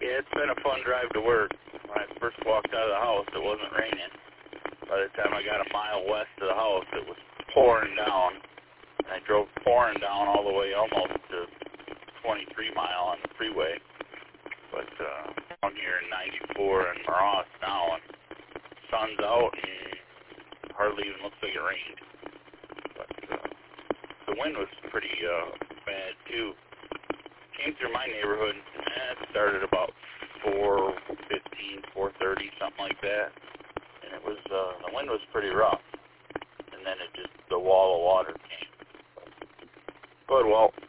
Yeah, it's been a fun drive to work. When I first walked out of the house, it wasn't raining. By the time I got a mile west of the house, it was pouring down. And I drove pouring down all the way almost to 23 mile on the freeway. But down here in 94 and Ross now, and sun's out and hardly even looks like it rained. But the wind was pretty bad too. Came through my neighborhood, and it started about 4:15, 4:30, something like that. And it was the wind was pretty rough. And then the wall of water came. But well.